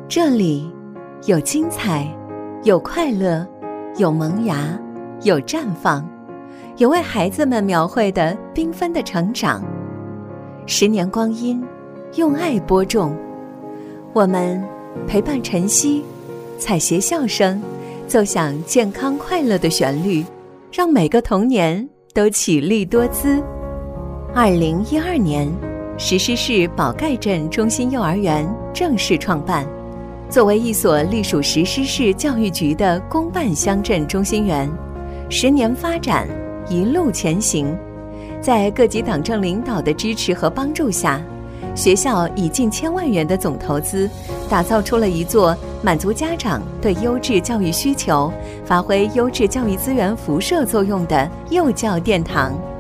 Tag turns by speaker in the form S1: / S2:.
S1: 这里有精彩，有快乐，有萌芽，有绽放，有为孩子们描绘的缤纷的成长。10年光阴，用爱播种，我们陪伴晨曦，采撷笑声，奏响健康快乐的旋律，让每个童年都绮丽多姿。2012年，石狮市宝盖镇中心幼儿园正式创办。作为一所隶属石狮市教育局的公办乡镇中心园，10年发展，一路前行。在各级党政领导的支持和帮助下，学校以近1000万元的总投资，打造出了一座满足家长对优质教育需求、发挥优质教育资源辐射作用的幼教殿堂。